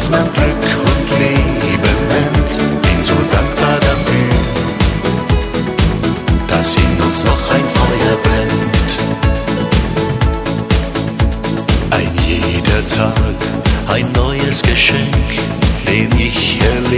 was man Glück und Leben nennt. Bin so dankbar dafür, dass in uns noch ein Feuer brennt. Ein jeder Tag, ein neues Geschenk, den ich erlebe.